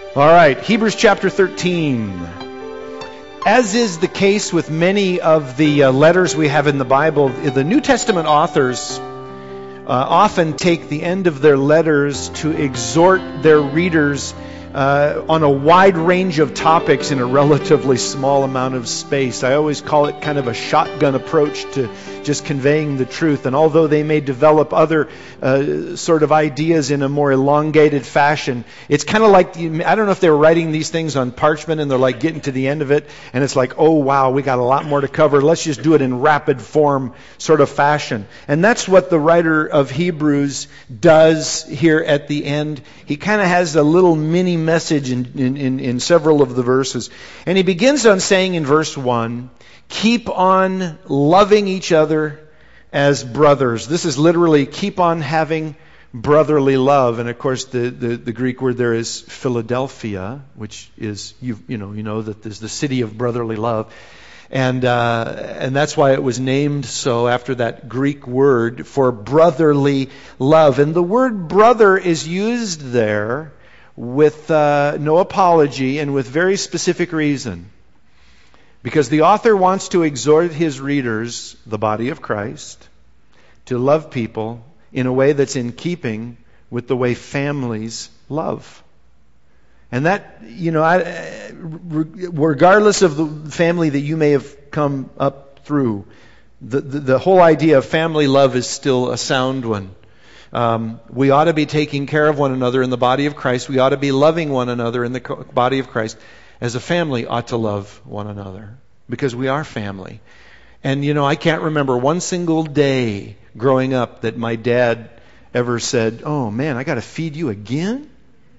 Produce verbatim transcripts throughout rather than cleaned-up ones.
All right, Hebrews chapter thirteen. As is the case with many of the uh, letters we have in the Bible, the New Testament authors uh, often take the end of their letters to exhort their readers uh, on a wide range of topics in a relatively small amount of space. I always call it kind of a shotgun approach to just conveying the truth. And although they may develop other uh, sort of ideas in a more elongated fashion, it's kind of like, I don't know if they were writing these things on parchment and they're like getting to the end of it and it's like, oh wow, we got a lot more to cover. Let's just do it in rapid form sort of fashion. And that's what the writer of Hebrews does here at the end. He kind of has a little mini message in, in, in, in several of the verses. And he begins on saying in verse one, keep on loving each other as brothers. This is literally keep on having brotherly love. And of course, the, the, the Greek word there is Philadelphia, which is, you, you know, you know that there's the city of brotherly love. And, uh, and that's why it was named so after that Greek word for brotherly love. And the word brother is used there with uh, no apology and with very specific reason. Because the author wants to exhort his readers, the body of Christ, to love people in a way that's in keeping with the way families love. And that, you know, I, regardless of the family that you may have come up through, the, the, the whole idea of family love is still a sound one. Um, we ought to be taking care of one another in the body of Christ. We ought to be loving one another in the body of Christ. As a family ought to love one another because we are family. And you know, I can't remember one single day growing up that my dad ever said, oh man, I got to feed you again?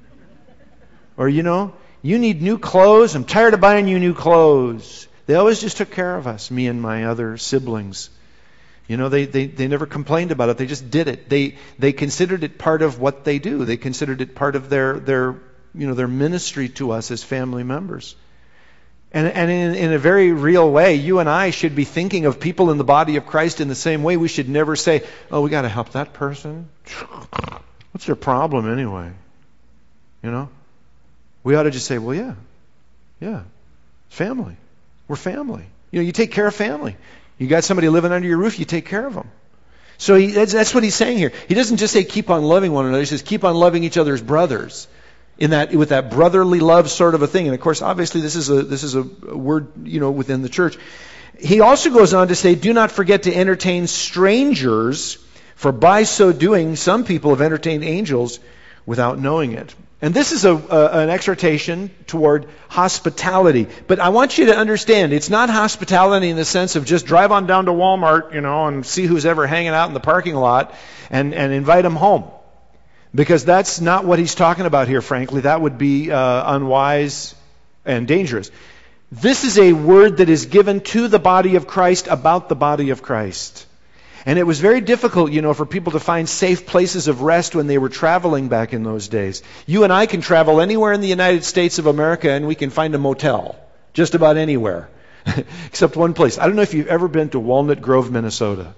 Or you know, you need new clothes. I'm tired of buying you new clothes. They always just took care of us, me and my other siblings. You know, they, they, they never complained about it. They just did it. They they considered it part of what they do. They considered it part of their their you know, their ministry to us as family members. And, and in, in a very real way, you and I should be thinking of people in the body of Christ in the same way. We should never say, oh, we got to help that person. What's their problem anyway? You know? We ought to just say, well, yeah, yeah, family. We're family. You know, you take care of family. You got somebody living under your roof, you take care of them. So he, that's, that's what he's saying here. He doesn't just say keep on loving one another. He says keep on loving each other as brothers. In that, with that brotherly love sort of a thing. And of course, obviously this is a, this is a word, you know, within the church. He also goes on to say, do not forget to entertain strangers, for by so doing, some people have entertained angels without knowing it. And this is a, a, an exhortation toward hospitality. But I want you to understand, it's not hospitality in the sense of just drive on down to Walmart, you know, and see who's ever hanging out in the parking lot and, and invite them home. Because that's not what he's talking about here, frankly. That would be uh, unwise and dangerous. This is a word that is given to the body of Christ about the body of Christ. And it was very difficult, you know, for people to find safe places of rest when they were traveling back in those days. You and I can travel anywhere in the United States of America and we can find a motel. Just about anywhere. Except one place. I don't know if you've ever been to Walnut Grove, Minnesota.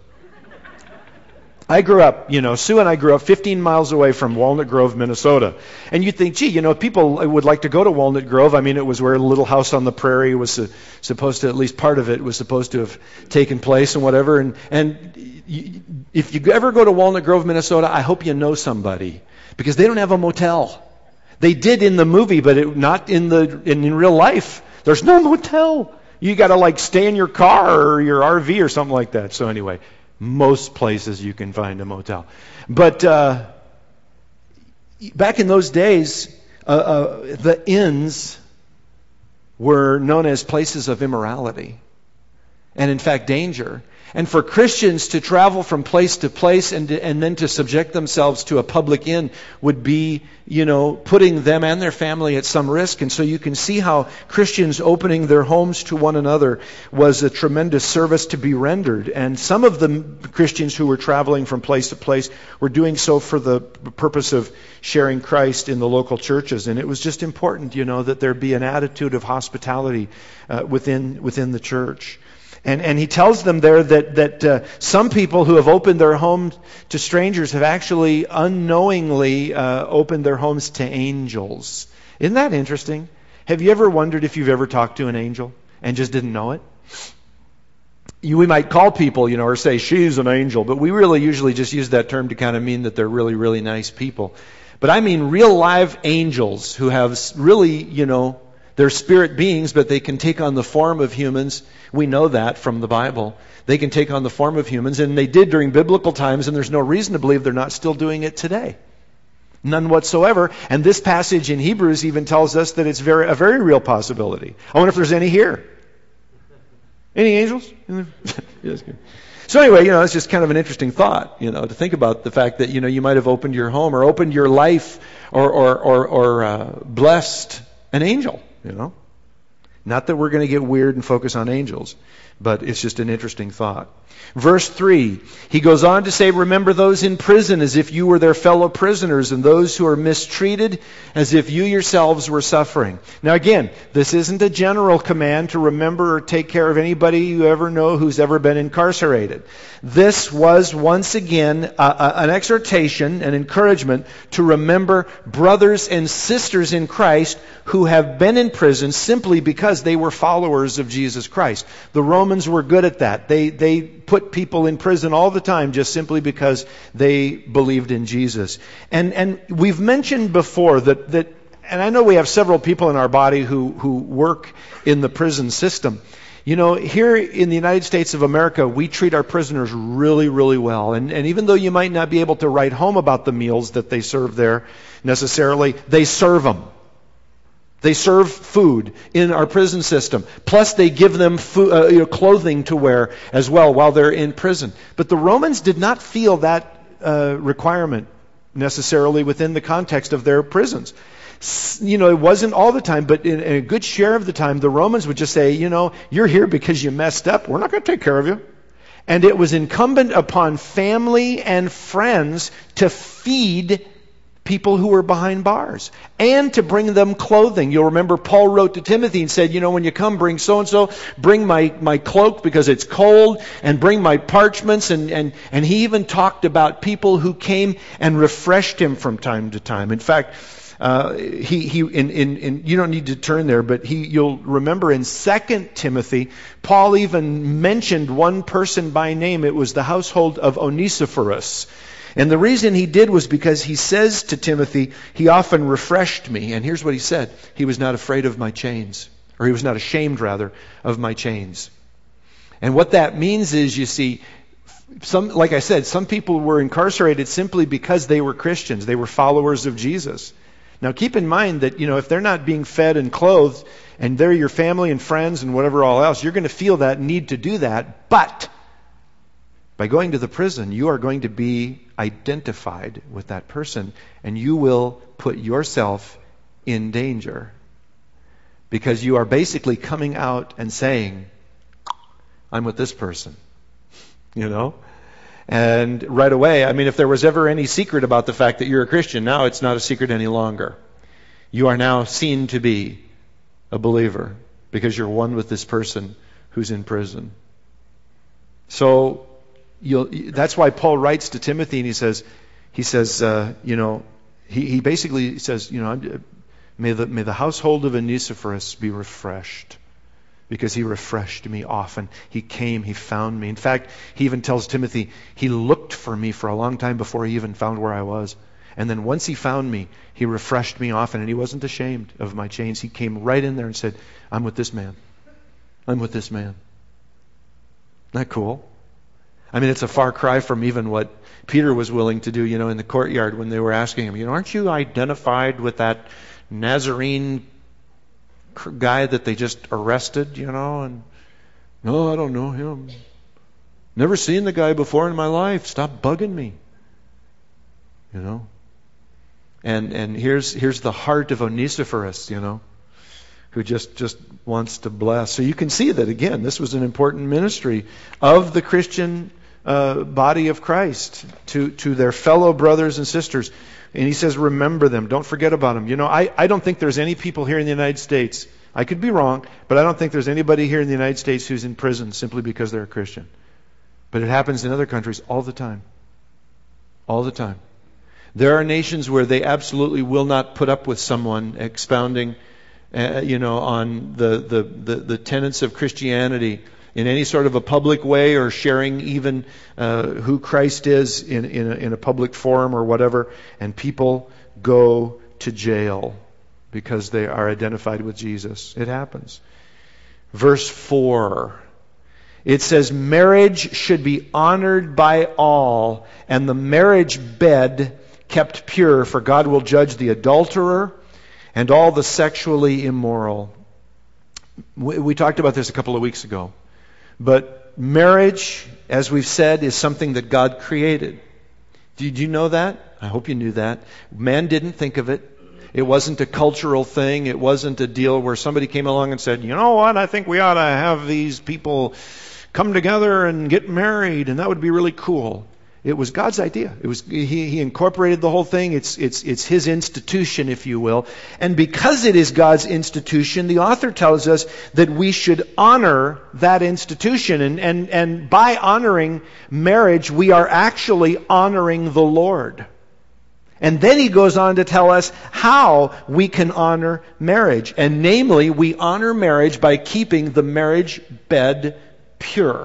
I grew up, you know, Sue and I grew up fifteen miles away from Walnut Grove, Minnesota. And you'd think, gee, you know, people would like to go to Walnut Grove. I mean, it was where Little House on the Prairie was uh, supposed to, at least part of it was supposed to have taken place and whatever. And, and you, if you ever go to Walnut Grove, Minnesota, I hope you know somebody. Because they don't have a motel. They did in the movie, but it, not in the in, in real life. There's no motel. You got to like stay in your car or your R V or something like that. So anyway. Most places you can find a motel. But uh, back in those days, uh, uh, the inns were known as places of immorality. And in fact, danger. And for Christians to travel from place to place and to, and then to subject themselves to a public inn would be, you know, putting them and their family at some risk. And so you can see how Christians opening their homes to one another was a tremendous service to be rendered. And some of the Christians who were traveling from place to place were doing so for the purpose of sharing Christ in the local churches. And it was just important, you know, that there be an attitude of hospitality uh, within within the church. And and he tells them there that that uh, some people who have opened their homes to strangers have actually unknowingly uh, opened their homes to angels. Isn't that interesting? Have you ever wondered if you've ever talked to an angel and just didn't know it? You, we might call people, you know, or say, she's an angel, but we really usually just use that term to kind of mean that they're really, really nice people. But I mean real live angels who have really, you know, they're spirit beings, but they can take on the form of humans. We know that from the Bible. They can take on the form of humans, and they did during biblical times, and there's no reason to believe they're not still doing it today. None whatsoever. And this passage in Hebrews even tells us that it's very a very real possibility. I wonder if there's any here. Any angels? Yes, good. So anyway, you know, it's just kind of an interesting thought, you know, to think about the fact that, you know, you might have opened your home or opened your life or or or, or uh, blessed an angel, you know. Not that we're going to get weird and focus on angels, but it's just an interesting thought. Verse three, he goes on to say, remember those in prison as if you were their fellow prisoners, and those who are mistreated as if you yourselves were suffering. Now again, this isn't a general command to remember or take care of anybody you ever know who's ever been incarcerated. This was once again a, a, an exhortation, an encouragement to remember brothers and sisters in Christ who have been in prison simply because they were followers of Jesus Christ. The Romans were good at that. They they put people in prison all the time just simply because they believed in Jesus. And and we've mentioned before that that and I know we have several people in our body who who work in the prison system. You know, here in the United States of America, we treat our prisoners really, really well. And, and even though you might not be able to write home about the meals that they serve there necessarily, they serve them. They serve food in our prison system. Plus, they give them food, uh, you know, clothing to wear as well while they're in prison. But the Romans did not feel that uh, requirement necessarily within the context of their prisons. You know, it wasn't all the time, but in a good share of the time, the Romans would just say, you know, you're here because you messed up. We're not going to take care of you. And it was incumbent upon family and friends to feed people who were behind bars and to bring them clothing. You'll remember Paul wrote to Timothy and said, you know, when you come, bring so-and-so, bring my, my cloak because it's cold, and bring my parchments. And, and, and he even talked about people who came and refreshed him from time to time. In fact, Uh, he he in, in in you don't need to turn there, but he you'll remember in Second Timothy, Paul even mentioned one person by name. It was the household of Onesiphorus. And the reason he did was because he says to Timothy, he often refreshed me. And here's what he said. He was not afraid of my chains. Or he was not ashamed, rather, of my chains. And what that means is, you see, some, like I said, some people were incarcerated simply because they were Christians. They were followers of Jesus. Now keep in mind that, you know, if they're not being fed and clothed, and they're your family and friends and whatever all else, you're going to feel that need to do that. But by going to the prison, you are going to be identified with that person, and you will put yourself in danger. Because you are basically coming out and saying, I'm with this person. You know? And right away, I mean, if there was ever any secret about the fact that you're a Christian, now it's not a secret any longer. You are now seen to be a believer because you're one with this person who's in prison. So you'll, that's why Paul writes to Timothy, and he says, he says, uh, you know, he, he basically says, you know, may the may the household of Onesiphorus be refreshed. Because he refreshed me often. He came, he found me. In fact, he even tells Timothy, he looked for me for a long time before he even found where I was. And then once he found me, he refreshed me often. And he wasn't ashamed of my chains. He came right in there and said, I'm with this man. I'm with this man. Isn't that cool? I mean, it's a far cry from even what Peter was willing to do, you know, in the courtyard when they were asking him, you know, aren't you identified with that Nazarene guy that they just arrested, you know? And no, I don't know him. Never seen the guy before in my life. Stop bugging me. You know? And and here's here's the heart of Onesiphorus, you know, who just, just wants to bless. So you can see that, again, this was an important ministry of the Christian uh, body of Christ to, to their fellow brothers and sisters. And he says, remember them. Don't forget about them. You know, I, I don't think there's any people here in the United States, I could be wrong, but I don't think there's anybody here in the United States who's in prison simply because they're a Christian. But it happens in other countries all the time. All the time. There are nations where they absolutely will not put up with someone expounding, uh, you know, on the, the, the, the tenets of Christianity in any sort of a public way, or sharing even uh, who Christ is in, in, a, in a public forum or whatever, and people go to jail because they are identified with Jesus. It happens. Verse four. It says, marriage should be honored by all, and the marriage bed kept pure, for God will judge the adulterer and all the sexually immoral. We, we talked about this a couple of weeks ago. But marriage, as we've said, is something that God created. Did you know that? I hope you knew that. Man didn't think of it. It wasn't a cultural thing. It wasn't a deal where somebody came along and said, you know what, I think we ought to have these people come together and get married, and that would be really cool. It was God's idea. It was he, he incorporated the whole thing. It's it's it's His institution, if you will. And because it is God's institution, the author tells us that we should honor that institution. And and and by honoring marriage, we are actually honoring the Lord. And then he goes on to tell us how we can honor marriage. And namely, we honor marriage by keeping the marriage bed pure.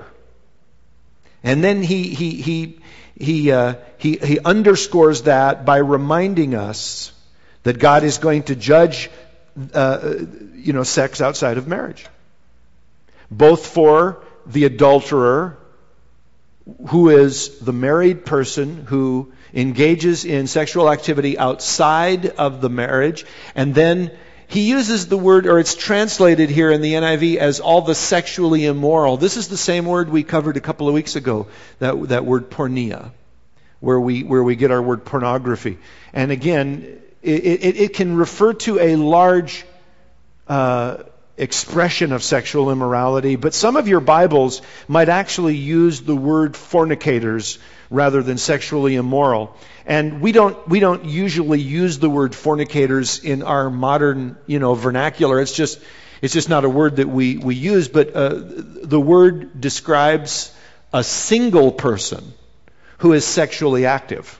And then he he he he uh, he he underscores that by reminding us that God is going to judge uh, you know sex outside of marriage, both for the adulterer, who is the married person who engages in sexual activity outside of the marriage, and then he uses the word, or it's translated here in the N I V as all the sexually immoral. This is the same word we covered a couple of weeks ago, that that word porneia, where we where we get our word pornography. And again, it, it, it can refer to a large uh, expression of sexual immorality, but some of your Bibles might actually use the word fornicators rather than sexually immoral. And we don't we don't usually use the word fornicators in our modern, you know, vernacular. It's just it's just not a word that we, we use, but uh, the word describes a single person who is sexually active.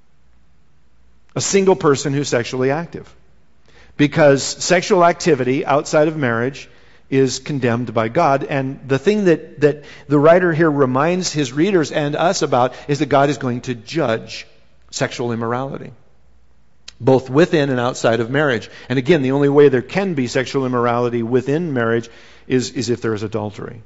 A single person who's sexually active. Because sexual activity outside of marriage is condemned by God. And the thing that, that the writer here reminds his readers and us about is that God is going to judge sexual immorality, both within and outside of marriage. And again, the only way there can be sexual immorality within marriage is, is if there is adultery.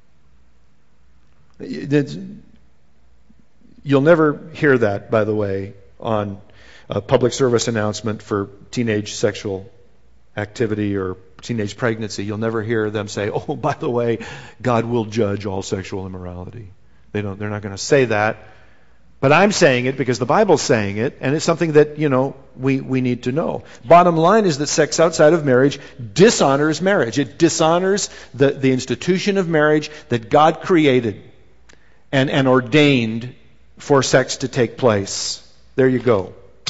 You'll never hear that, by the way, on a public service announcement for teenage sexual activity or teenage pregnancy. You'll never hear them say, oh, by the way, God will judge all sexual immorality. They don't, they're not going to say that. But I'm saying it because the Bible's saying it, and it's something that, you know, we, we need to know. Bottom line is that sex outside of marriage dishonors marriage. It dishonors the, the institution of marriage that God created and, and ordained for sex to take place. There you go.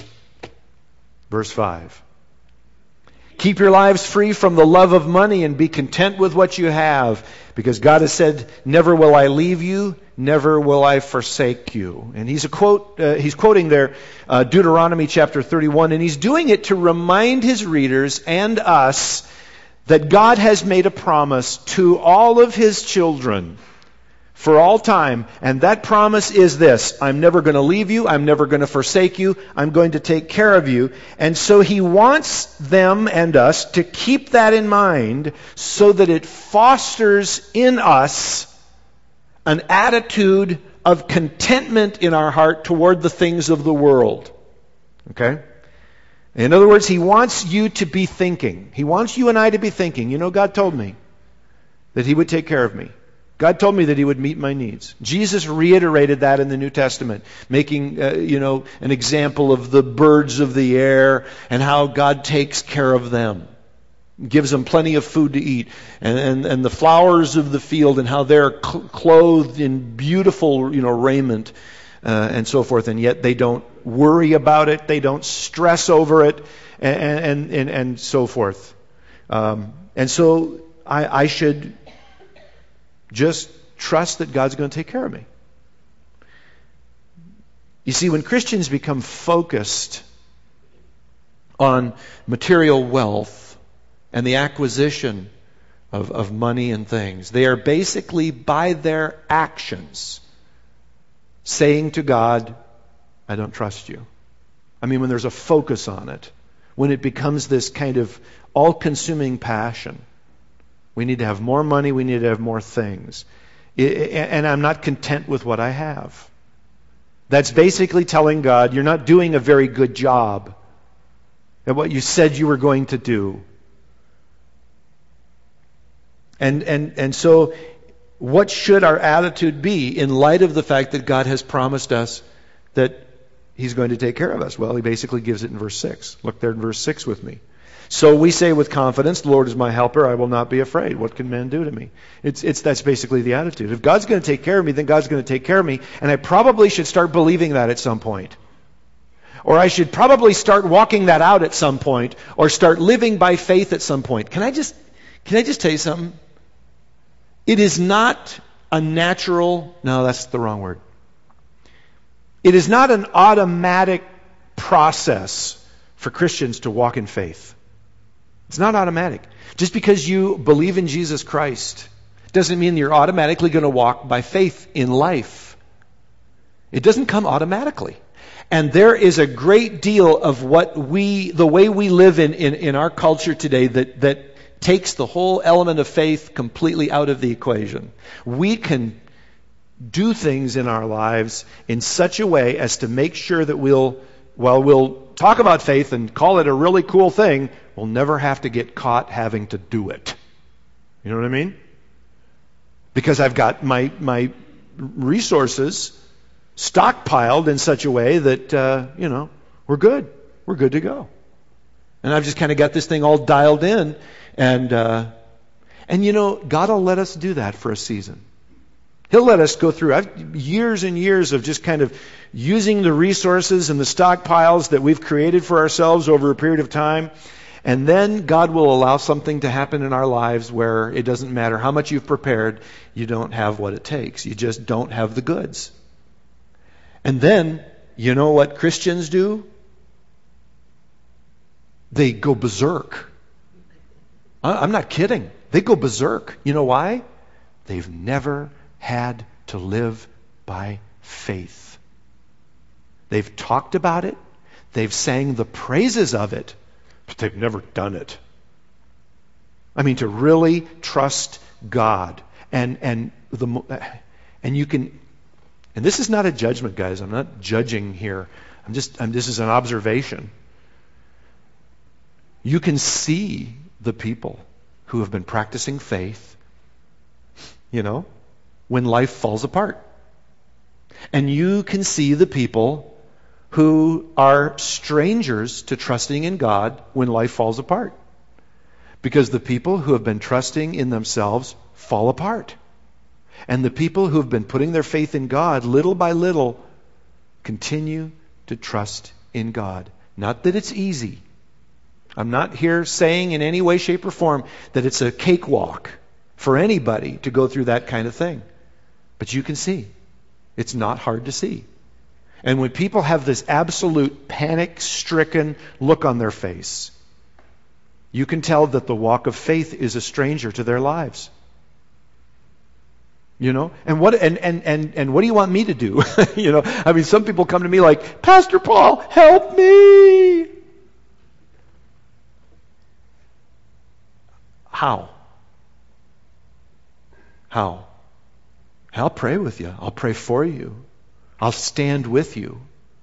Verse five. Keep your lives free from the love of money and be content with what you have, because God has said, never will I leave you, never will I forsake you. And he's a quote. Uh, he's quoting there uh, Deuteronomy chapter thirty-one, and he's doing it to remind his readers and us that God has made a promise to all of his children for all time, and that promise is this: I'm never going to leave you, I'm never going to forsake you, I'm going to take care of you. And so he wants them and us to keep that in mind so that it fosters in us an attitude of contentment in our heart toward the things of the world. Okay? In other words, he wants you to be thinking. He wants you and I to be thinking, you know, God told me that he would take care of me. God told me that he would meet my needs. Jesus reiterated that in the New Testament, making, uh, you know, an example of the birds of the air and how God takes care of them. Gives them plenty of food to eat. And, and, and the flowers of the field and how they're cl- clothed in beautiful, you know, raiment uh, and so forth. And yet they don't worry about it. They don't stress over it and, and, and, and so forth. Um, and so I, I should just trust that God's going to take care of me. You see, when Christians become focused on material wealth and the acquisition of, of money and things, they are basically, by their actions, saying to God, I don't trust you. I mean, when there's a focus on it, when it becomes this kind of all-consuming passion, we need to have more money, we need to have more things. And I'm not content with what I have. That's basically telling God, you're not doing a very good job at what you said you were going to do. And and and so what should our attitude be in light of the fact that God has promised us that He's going to take care of us? Well, He basically gives it in verse six. Look there in verse six with me. So we say with confidence, the Lord is my helper, I will not be afraid. What can man do to me? It's, it's, that's basically the attitude. If God's going to take care of me, then God's going to take care of me. And I probably should start believing that at some point. Or I should probably start walking that out at some point, or start living by faith at some point. Can I just, can I just tell you something? It is not a natural, no, that's the wrong word. It is not an automatic process for Christians to walk in faith. It's not automatic. Just because you believe in Jesus Christ doesn't mean you're automatically going to walk by faith in life. It doesn't come automatically. And there is a great deal of what we, the way we live in, in, in our culture today that, that takes the whole element of faith completely out of the equation. We can do things in our lives in such a way as to make sure that we'll, while we'll talk about faith and call it a really cool thing, we'll never have to get caught having to do it. You know what I mean? Because I've got my my resources stockpiled in such a way that, uh, you know, we're good. We're good to go. And I've just kind of got this thing all dialed in. And, uh, and you know, God will let us do that for a season. He'll let us go through I've, years and years of just kind of using the resources and the stockpiles that we've created for ourselves over a period of time. And then God will allow something to happen in our lives where it doesn't matter how much you've prepared, you don't have what it takes. You just don't have the goods. And then, you know what Christians do? They go berserk. I'm not kidding. They go berserk. You know why? They've never had to live by faith. They've talked about it. They've sang the praises of it, but they've never done it. I mean, to really trust God. And and the and you can, and this is not a judgment, guys. I'm not judging here. I'm just I'm, this is an observation. You can see the people who have been practicing faith, you know, when life falls apart. And you can see the people who are strangers to trusting in God when life falls apart. Because the people who have been trusting in themselves fall apart. And the people who have been putting their faith in God, little by little, continue to trust in God. Not that it's easy. I'm not here saying in any way, shape, or form that it's a cakewalk for anybody to go through that kind of thing. But you can see. It's not hard to see. And when people have this absolute panic-stricken look on their face, you can tell that the walk of faith is a stranger to their lives. You know? And what and, and, and, and what do you want me to do? You know, I mean, some people come to me like, Pastor Paul, help me! How? How? I'll pray with you. I'll pray for you. I'll stand with you.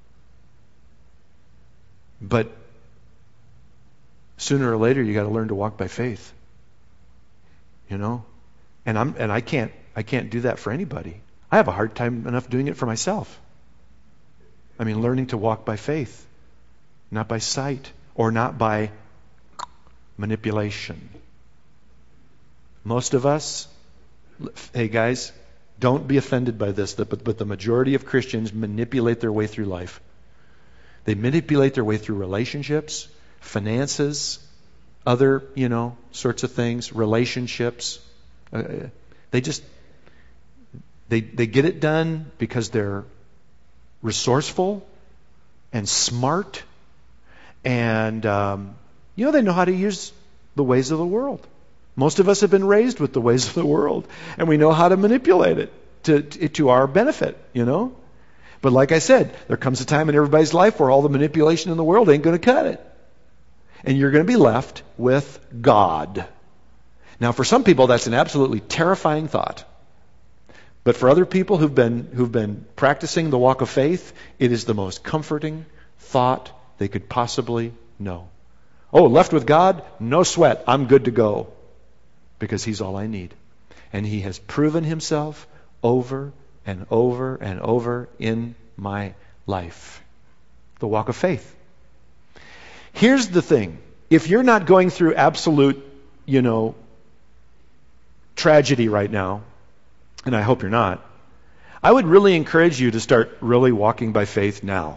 But sooner or later, you got to learn to walk by faith. You know, and I'm and I can't I can't do that for anybody. I have a hard time enough doing it for myself. I mean, learning to walk by faith, not by sight or not by manipulation. Most of us, hey guys, don't be offended by this, but, but the majority of Christians manipulate their way through life. They manipulate their way through relationships, finances, other, you know, sorts of things, relationships. Uh, they just, they they get it done because they're resourceful and smart, and um, you know, they know how to use the ways of the world. Most of us have been raised with the ways of the world, and we know how to manipulate it to, to, to our benefit, you know. But like I said, there comes a time in everybody's life where all the manipulation in the world ain't going to cut it. And you're going to be left with God. Now, for some people, that's an absolutely terrifying thought. But for other people who've been who've been practicing the walk of faith, it is the most comforting thought they could possibly know. Oh, left with God? No sweat. I'm good to go. Because He's all I need. And He has proven Himself over and over and over in my life. The walk of faith. Here's the thing. If you're not going through absolute, you know, tragedy right now, and I hope you're not, I would really encourage you to start really walking by faith now.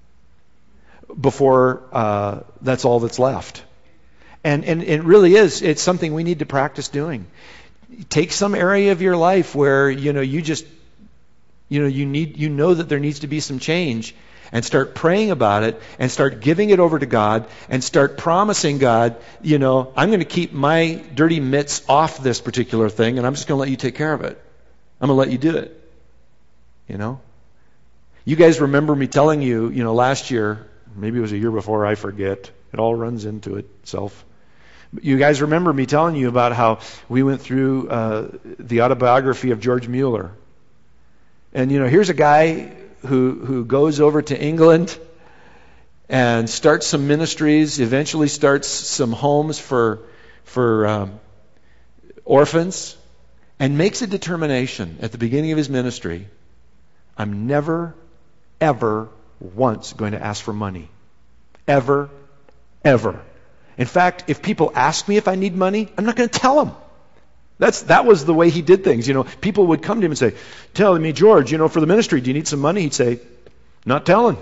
Before uh, that's all that's left. And, and it really is, it's something we need to practice doing. Take some area of your life where, you know, you just, you know, you need, you know that there needs to be some change, and start praying about it, and start giving it over to God, and start promising God, you know, I'm going to keep my dirty mitts off this particular thing, and I'm just going to let you take care of it. I'm going to let you do it. You know? You guys remember me telling you, you know, last year, maybe it was a year before, I forget. It all runs into itself. You guys remember me telling you about how we went through uh, the autobiography of George Mueller. And, you know, here's a guy who who goes over to England and starts some ministries, eventually starts some homes for, for um, orphans, and makes a determination at the beginning of his ministry, I'm never, ever once going to ask for money. Ever, ever. In fact, if people ask me if I need money, I'm not going to tell them. That's that was the way he did things. You know, people would come to him and say, "Tell me, George, you know, for the ministry, do you need some money?" He'd say, "Not telling."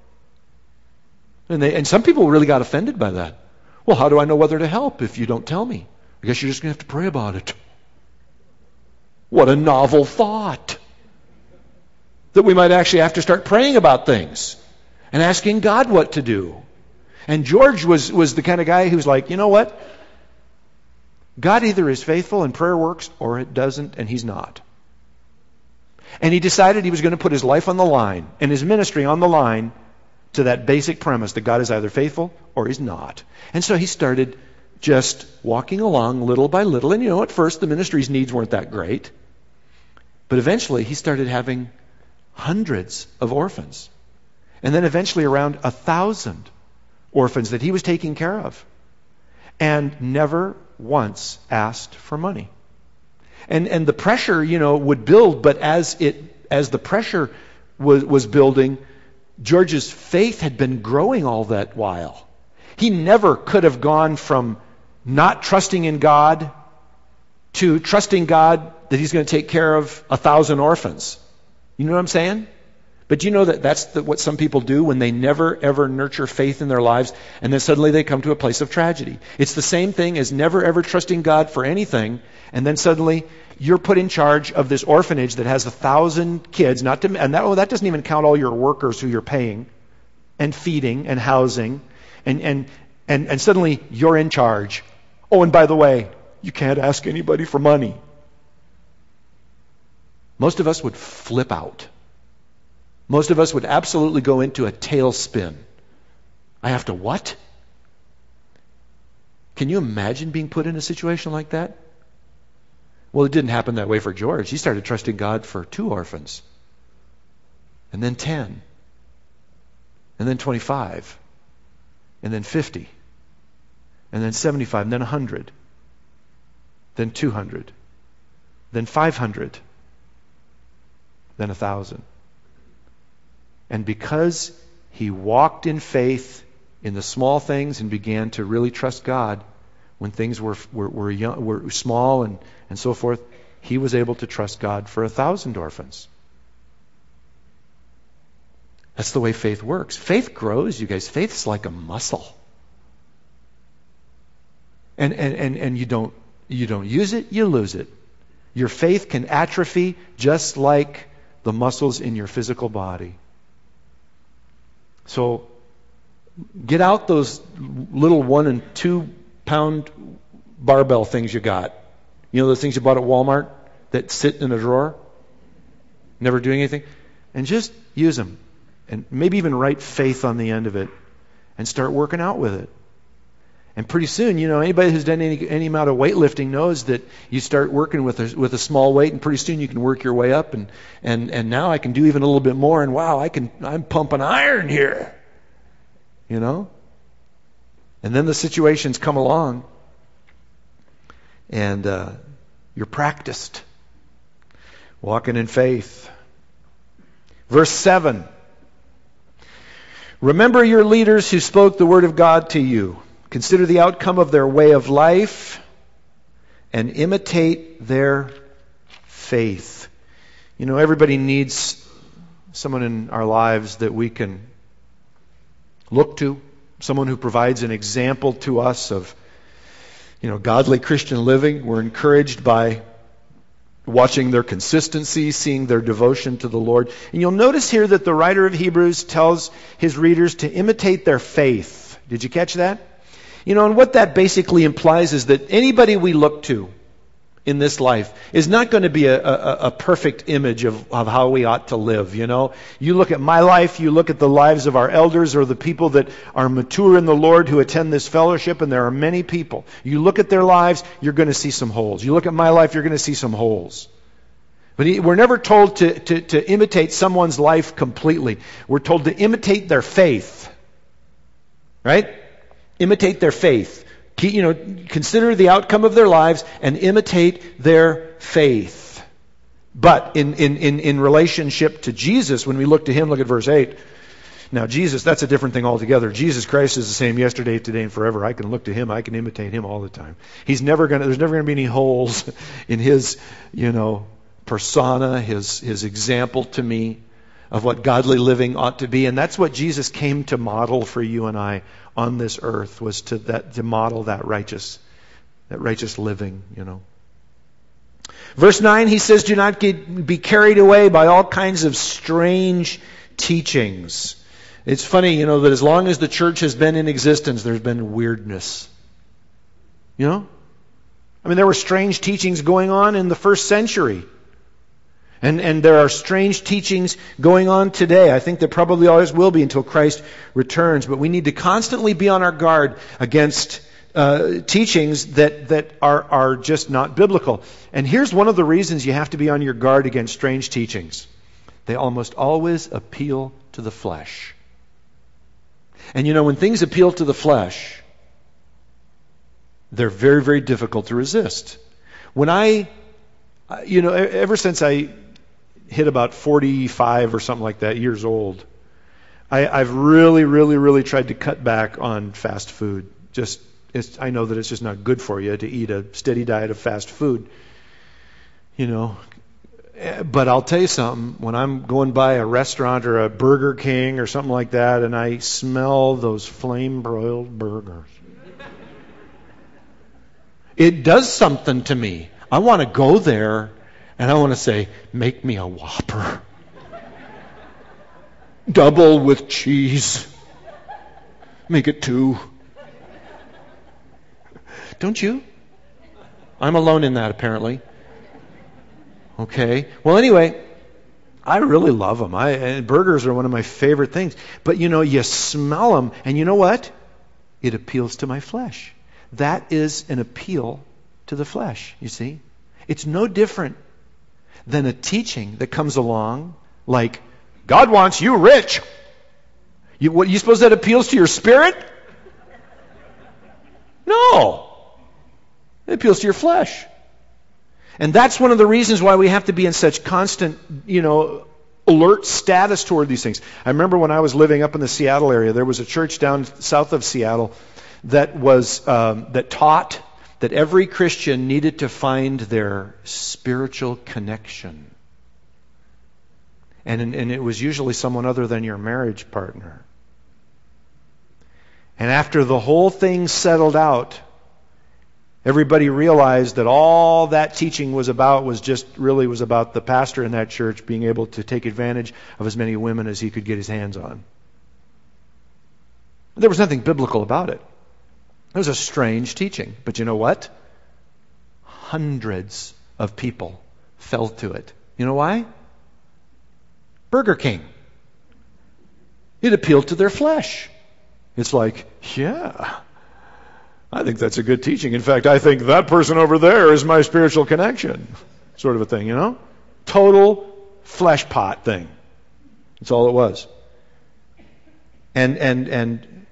And they and some people really got offended by that. Well, how do I know whether to help if you don't tell me? I guess you're just going to have to pray about it. What a novel thought. That we might actually have to start praying about things and asking God what to do. And George was, was the kind of guy who's like, you know what? God either is faithful and prayer works or it doesn't, and He's not. And he decided he was going to put his life on the line and his ministry on the line to that basic premise that God is either faithful or He's not. And so he started just walking along little by little. And you know, at first the ministry's needs weren't that great. But eventually he started having hundreds of orphans. And then eventually around a thousand orphans that he was taking care of. And never once asked for money. And and the pressure, you know, would build, but as it as the pressure was, was building, George's faith had been growing all that while. He never could have gone from not trusting in God to trusting God that He's going to take care of a thousand orphans. You know what I'm saying? But you know that that's the, what some people do when they never ever nurture faith in their lives, and then suddenly they come to a place of tragedy. It's the same thing as never ever trusting God for anything, and then suddenly you're put in charge of this orphanage that has a thousand kids, not to, and that, oh, that doesn't even count all your workers who you're paying and feeding and housing, and, and, and, and suddenly you're in charge. Oh, and by the way, you can't ask anybody for money. Most of us would flip out. Most of us would absolutely go into a tailspin. I have to what? Can you imagine being put in a situation like that? Well, it didn't happen that way for George. He started trusting God for two orphans. And then ten. And then twenty-five. And then fifty. And then seventy-five. And then one hundred. Then two hundred. Then five hundred. Then one thousand. And because he walked in faith in the small things and began to really trust God when things were were, were, young, were small and, and so forth, he was able to trust God for a thousand orphans. That's the way faith works. Faith grows, you guys. Faith's like a muscle. And and, and, and you don't you don't use it, you lose it. Your faith can atrophy just like the muscles in your physical body. So get out those little one and two pound barbell things you got. You know those things you bought at Walmart that sit in a drawer, never doing anything? And just use them. And maybe even write faith on the end of it and start working out with it. And pretty soon, you know, anybody who's done any, any amount of weightlifting knows that you start working with a, with a small weight, and pretty soon you can work your way up. And, and, and now I can do even a little bit more. And wow, I can, I'm pumping iron here. You know? And then the situations come along, and uh, you're practiced. Walking in faith. Verse seven. Remember your leaders who spoke the word of God to you. Consider the outcome of their way of life and imitate their faith. You know, everybody needs someone in our lives that we can look to, someone who provides an example to us of, you know, godly Christian living. We're encouraged by watching their consistency, seeing their devotion to the Lord. And you'll notice here that the writer of Hebrews tells his readers to imitate their faith. Did you catch that? You know, and what that basically implies is that anybody we look to in this life is not going to be a, a, a perfect image of, of how we ought to live, you know. You look at my life, you look at the lives of our elders or the people that are mature in the Lord who attend this fellowship, and there are many people. You look at their lives, you're going to see some holes. You look at my life, you're going to see some holes. But we're never told to, to, to imitate someone's life completely. We're told to imitate their faith. Right? Imitate their faith. You know, consider the outcome of their lives and imitate their faith. But in, in, in, in relationship to Jesus, when we look to Him, look at verse eight. Now, Jesus, that's a different thing altogether. Jesus Christ is the same yesterday, today, and forever. I can look to Him. I can imitate Him all the time. He's never going to, there's never going to be any holes in His, you know, persona, His, His example to me of what godly living ought to be. And that's what Jesus came to model for you and I on this earth, was to that to model that righteous, that righteous living, you know. Verse nine, he says, do not get, be carried away by all kinds of strange teachings. It's funny, you know, that as long as the church has been in existence, there's been weirdness. You know? I mean, there were strange teachings going on in the first century. And and there are strange teachings going on today. I think there probably always will be until Christ returns. But we need to constantly be on our guard against uh, teachings that, that are, are just not biblical. And here's one of the reasons you have to be on your guard against strange teachings. They almost always appeal to the flesh. And you know, when things appeal to the flesh, they're very, very difficult to resist. When I, you know, ever since I hit about forty-five or something like that, years old, I, I've really, really, really tried to cut back on fast food. Just, it's, I know that it's just not good for you to eat a steady diet of fast food, you know. But I'll tell you something, when I'm going by a restaurant or a Burger King or something like that, and I smell those flame-broiled burgers, it does something to me. I want to go there and I want to say, make me a Whopper. Double with cheese. Make it two. Don't you? I'm alone in that, apparently. Okay. Well, anyway, I really love them. I, and burgers are one of my favorite things. But, you know, you smell them, and you know what? It appeals to my flesh. That is an appeal to the flesh, you see. It's no different than a teaching that comes along like, God wants you rich. You, what, you suppose that appeals to your spirit? No. It appeals to your flesh. And that's one of the reasons why we have to be in such constant, you know, alert status toward these things. I remember when I was living up in the Seattle area, there was a church down south of Seattle that was um, that taught that every Christian needed to find their spiritual connection. And, and it was usually someone other than your marriage partner. And after the whole thing settled out, everybody realized that all that teaching was about was just really was about the pastor in that church being able to take advantage of as many women as he could get his hands on. There was nothing biblical about it. It was a strange teaching. But you know what? Hundreds of people fell to it. You know why? Burger King. It appealed to their flesh. It's like, yeah, I think that's a good teaching. In fact, I think that person over there is my spiritual connection. Sort of a thing, you know? Total flesh pot thing. That's all it was. And and and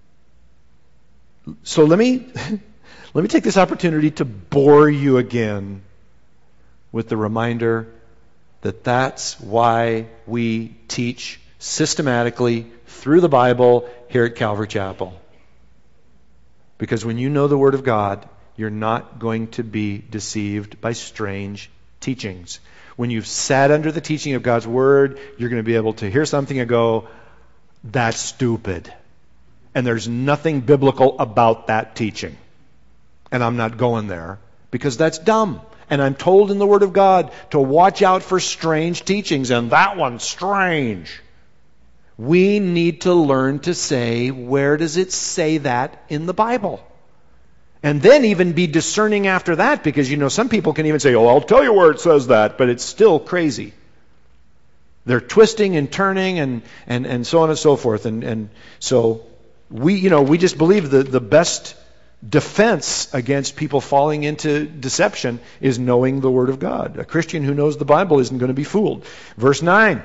so let me let me take this opportunity to bore you again with the reminder that that's why we teach systematically through the Bible here at Calvary Chapel. Because when you know the Word of God, you're not going to be deceived by strange teachings. When you've sat under the teaching of God's Word, you're going to be able to hear something and go, that's stupid. And there's nothing biblical about that teaching. And I'm not going there because that's dumb. And I'm told in the Word of God to watch out for strange teachings, and that one's strange. We need to learn to say, where does it say that in the Bible? And then even be discerning after that, because, you know, some people can even say, oh, I'll tell you where it says that, but it's still crazy. They're twisting and turning and, and, and so on and so forth. And, and so we, you know, we just believe that the best defense against people falling into deception is knowing the Word of God. A Christian who knows the Bible isn't going to be fooled. Verse nine.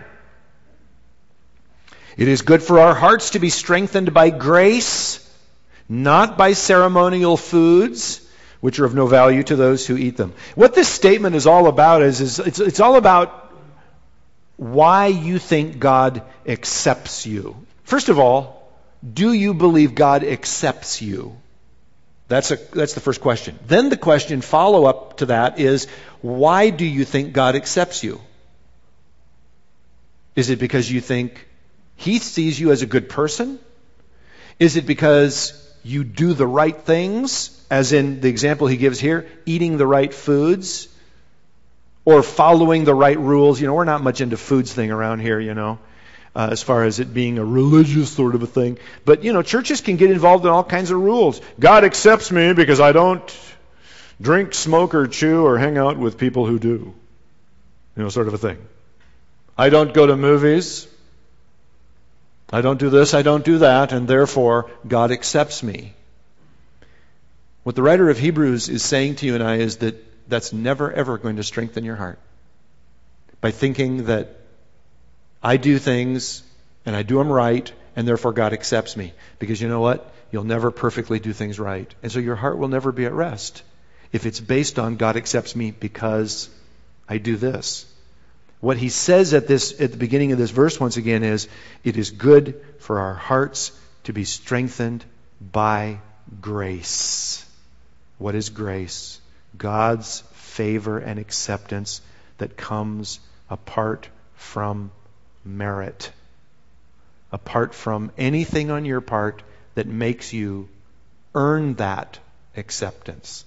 It is good for our hearts to be strengthened by grace, not by ceremonial foods, which are of no value to those who eat them. What this statement is all about is, is it's, it's all about why you think God accepts you. First of all, do you believe God accepts you? That's a, that's the first question. Then the question follow-up to that is, why do you think God accepts you? Is it because you think He sees you as a good person? Is it because you do the right things, as in the example he gives here, eating the right foods or following the right rules? You know, we're not much into foods thing around here, you know, uh, as far as it being a religious sort of a thing. But, you know, churches can get involved in all kinds of rules. God accepts me because I don't drink, smoke, or chew or hang out with people who do. You know, sort of a thing. I don't go to movies. I don't do this, I don't do that, and therefore God accepts me. What the writer of Hebrews is saying to you and I is that that's never ever going to strengthen your heart. By thinking that I do things and I do them right and therefore God accepts me. Because you know what? You'll never perfectly do things right. And so your heart will never be at rest if it's based on God accepts me because I do this. What he says at this at the beginning of this verse once again is, it is good for our hearts to be strengthened by grace. What is grace? God's favor and acceptance that comes apart from merit. Apart from anything on your part that makes you earn that acceptance.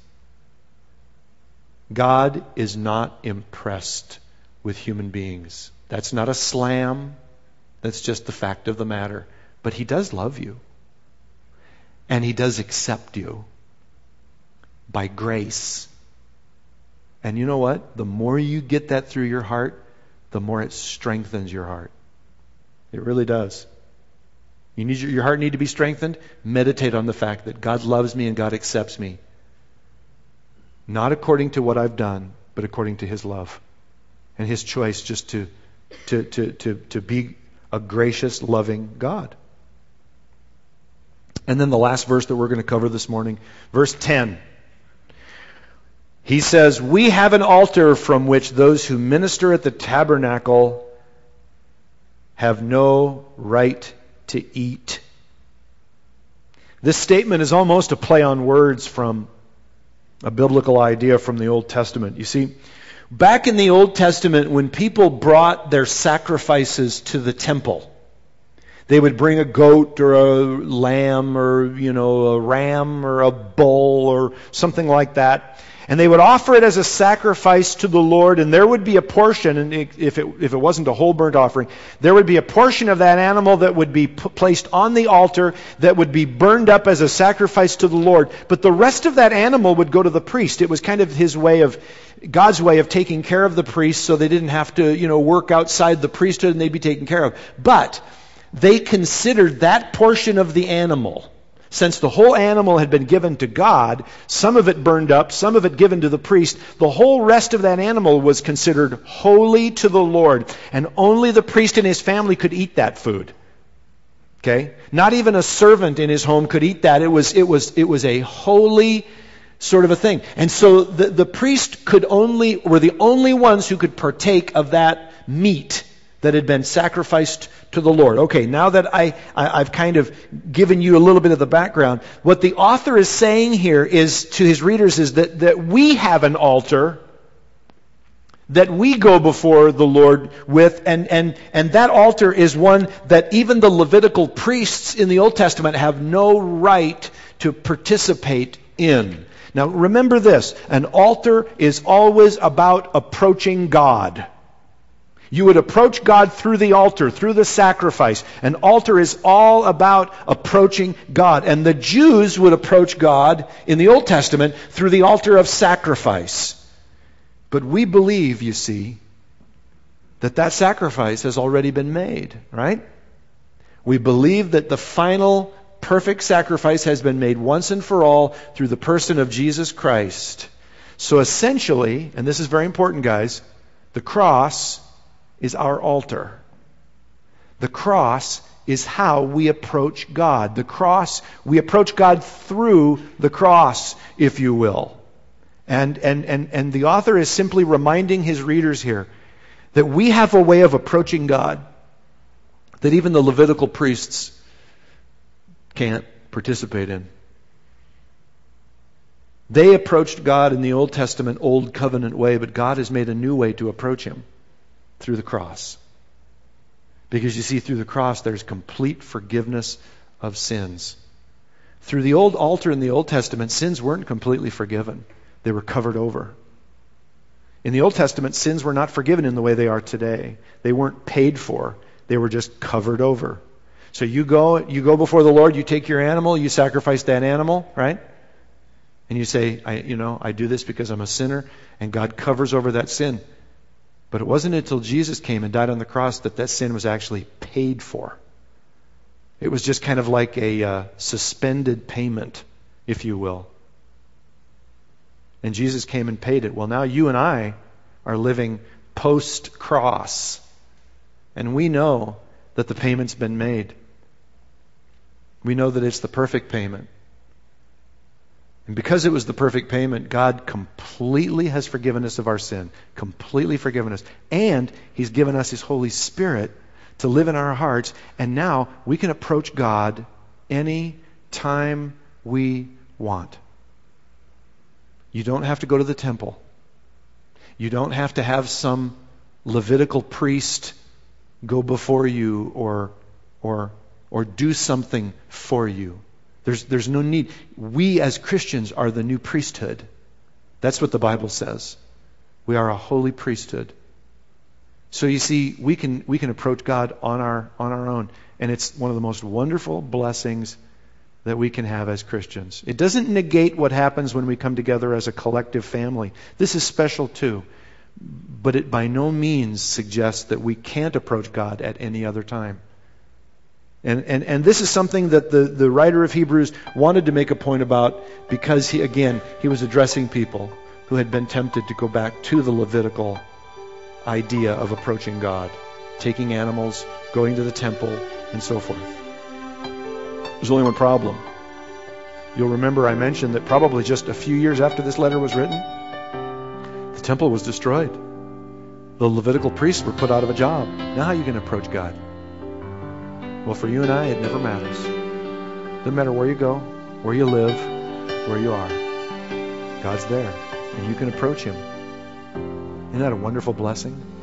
God is not impressed with human beings. That's not a slam. That's just the fact of the matter. But He does love you. And He does accept you by grace. And you know what? The more you get that through your heart, the more it strengthens your heart. It really does. You need your, your heart need to be strengthened? Meditate on the fact that God loves me and God accepts me. Not according to what I've done, but according to His love. And His choice just to, to, to, to, to be a gracious, loving God. And then the last verse that we're going to cover this morning, verse ten. He says, we have an altar from which those who minister at the tabernacle have no right to eat. This statement is almost a play on words from a biblical idea from the Old Testament. You see, back in the Old Testament, when people brought their sacrifices to the temple, they would bring a goat or a lamb or, you know, a ram or a bull or something like that. And they would offer it as a sacrifice to the Lord, and there would be a portion, and if it, if it wasn't a whole burnt offering, there would be a portion of that animal that would be p- placed on the altar that would be burned up as a sacrifice to the Lord. But the rest of that animal would go to the priest. It was kind of his way of, God's way of taking care of the priests so they didn't have to, you know, work outside the priesthood and they'd be taken care of. But they considered that portion of the animal, since the whole animal had been given to God, some of it burned up, some of it given to the priest, the whole rest of that animal was considered holy to the Lord. And only the priest and his family could eat that food. Okay? Not even a servant in his home could eat that. It was, it was, it was a holy sort of a thing. And so the, the priest could only, were the only ones who could partake of that meat that had been sacrificed to the Lord. Okay, now that I, I, I've kind of given you a little bit of the background, what the author is saying here is to his readers is that, that we have an altar that we go before the Lord with, and, and, and that altar is one that even the Levitical priests in the Old Testament have no right to participate in. Now remember this, an altar is always about approaching God. You would approach God through the altar, through the sacrifice. An altar is all about approaching God. And the Jews would approach God in the Old Testament through the altar of sacrifice. But we believe, you see, that that sacrifice has already been made, right? We believe that the final perfect sacrifice has been made once and for all through the person of Jesus Christ. So essentially, and this is very important, guys, the cross is our altar. The cross is how we approach God. The cross, we approach God through the cross, if you will. And, and, and, and the author is simply reminding his readers here that we have a way of approaching God that even the Levitical priests can't participate in. They approached God in the Old Testament, Old Covenant way, but God has made a new way to approach Him. Through the cross. Because you see, through the cross there's complete forgiveness of sins. Through the old altar in the Old Testament, sins weren't completely forgiven. They were covered over. In the Old Testament, sins were not forgiven in the way they are today. They weren't paid for. They were just covered over. So you go, you go before the Lord, you take your animal, you sacrifice that animal, right? And you say, I, you know, I do this because I'm a sinner, and God covers over that sin. But it wasn't until Jesus came and died on the cross that that sin was actually paid for. It was just kind of like a uh, suspended payment, if you will. And Jesus came and paid it. Well, now you and I are living post-cross. And we know that the payment's been made. We know that it's the perfect payment. And because it was the perfect payment, God completely has forgiven us of our sin. Completely forgiven us. And He's given us His Holy Spirit to live in our hearts. And now we can approach God any time we want. You don't have to go to the temple. You don't have to have some Levitical priest go before you or or or do something for you. There's, there's no need. We as Christians are the new priesthood. That's what the Bible says. We are a holy priesthood. So you see, we can we can approach God on our on our own. And it's one of the most wonderful blessings that we can have as Christians. It doesn't negate what happens when we come together as a collective family. This is special too. But it by no means suggests that we can't approach God at any other time. And, and, and this is something that the, the writer of Hebrews wanted to make a point about because, he again, he was addressing people who had been tempted to go back to the Levitical idea of approaching God, taking animals, going to the temple, and so forth. There's only one problem. You'll remember I mentioned that probably just a few years after this letter was written, the temple was destroyed. The Levitical priests were put out of a job. Now how are you going to approach God? Well, for you and I, it never matters. Doesn't matter where you go, where you live, where you are. God's there, and you can approach Him. Isn't that a wonderful blessing?